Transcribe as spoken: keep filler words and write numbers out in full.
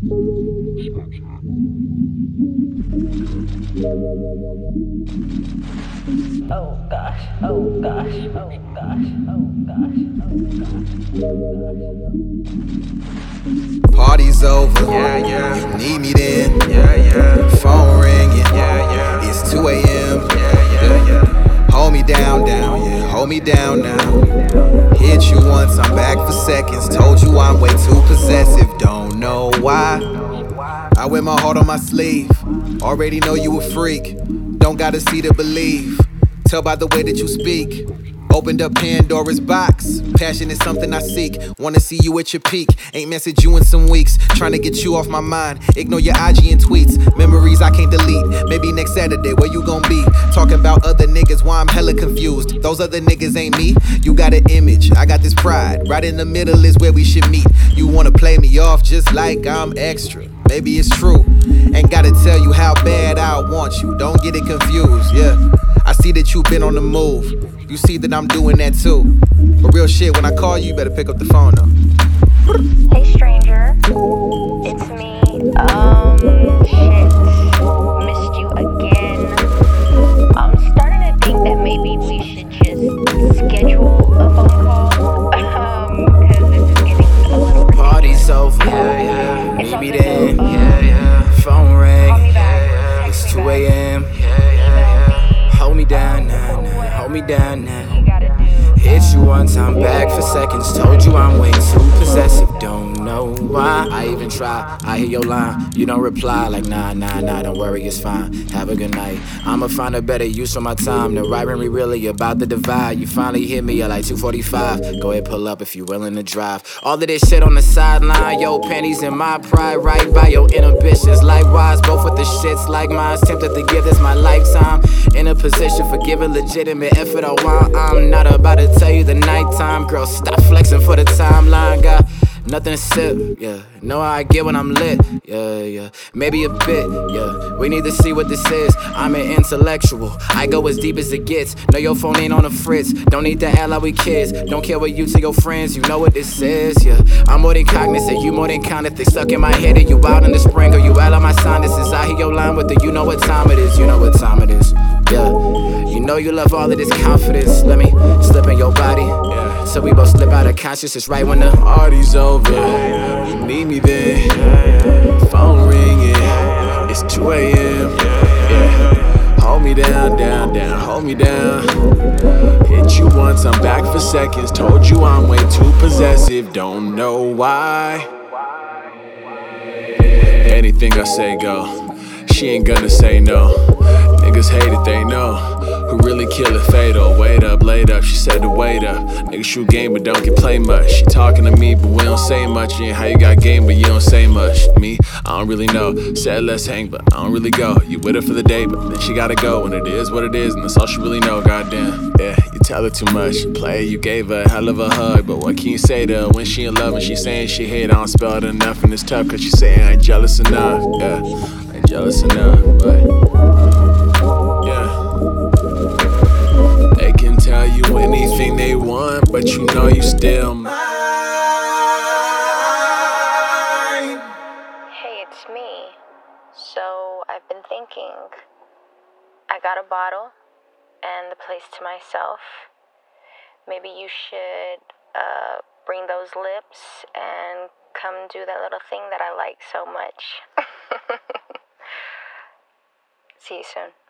Oh gosh, oh gosh, oh gosh, oh gosh, oh gosh. Party's over, yeah, yeah. You need me then, yeah, yeah. Phone ringing, yeah, yeah. It's two a.m. Yeah, yeah, yeah. Hold me down, down, yeah. Hold me down now. Hit you once, I'm back for seconds. Told you I'm way too possessive. Don't know why. I wear my heart on my sleeve. Already know you a freak. Don't gotta see to believe. Tell by the way that you speak. Opened up Pandora's box. Passion is something I seek. Wanna see you at your peak. Ain't messaged you in some weeks. Trying to get you off my mind. Ignore your I G and tweets. Memories I can't delete. Maybe next Saturday, where you gon' be? Talking about other niggas, why I'm hella confused. Those other niggas ain't me. You got an image, I got this pride. Right in the middle is where we should meet. You wanna play me off just like I'm extra. Maybe it's true. Ain't gotta tell you how bad I want you. Don't get it confused, yeah. I see that you've been on the move. You see that I'm doing that too. But real shit, when I call you, you better pick up the phone though. Hey stranger, it's me. Um, shit, missed you again. I'm starting to think that maybe we should just schedule a phone call. Um, cause this is getting a little ridiculous. Party's over, yeah, yeah. It's Meet me also, then, um, yeah, yeah. Phone ring, call me yeah, back, yeah. text It's me two back, a.m. Yeah, yeah, email yeah. me. Hold me down now, now. Hold me down now. You gotta do. Hit you once, I'm back for seconds. Told you I'm way too possessive. Don't know why. I even try. I hear your line. You don't reply like nah, nah, nah. Don't worry, it's fine. Have a good night. I'ma find a better use for my time. The rivalry really about the divide. You finally hit me at like two forty-five. Go ahead, pull up if you willing to drive. All of this shit on the sideline. Yo, panties in my pride. Right by your inhibitions. Likewise, both with the shits like mine. Tempted to give this my lifetime. In a position for giving legitimate effort. I want. I'm not about to tell you the nighttime. Girl, stop flexing for the timeline. Got nothing to sip, yeah. Know how I get when I'm lit, yeah, yeah. Maybe a bit, yeah. We need to see what this is. I'm an intellectual. I go as deep as it gets. Know your phone ain't on the fritz. Don't need to act like we kids. Don't care what you tell your friends. You know what this is, yeah. I'm more than cognizant. You more than kind of thick. Stuck in my head. Are you out in the spring? Or you out on my sinuses? I hear your line with the. You know what time it is. You know what time it is, yeah. You know you love all of this confidence. Let me slip in your body, yeah. So we both slip out of consciousness right when the party's over. You need me then. Phone ringing. It's two a.m. Yeah. Hold me down, down, down. Hold me down. Hit you once, I'm back for seconds. Told you I'm way too possessive. Don't know why. Anything I say go. She ain't gonna say no. Niggas hate it, they know. Who really kill it fatal? Wait up, laid up, she said to wait up. Niggas shoot game but don't get play much. She talking to me but we don't say much. Yeah, how you got game but you don't say much. Me, I don't really know. Said let's hang but I don't really go. You with her for the day but then she gotta go. And it is what it is and that's all she really know. Goddamn, yeah, you tell her too much. Play, you gave her a hell of a hug. But what can you say to her when she in love and she saying she hate? I don't spell it enough and it's tough cause she saying I ain't jealous enough. Yeah, I ain't jealous enough, but they can tell you anything they want, but you know you still mine. Hey, it's me. So I've been thinking. I got a bottle and the place to myself. Maybe you should uh, bring those lips and come do that little thing that I like so much. See you soon.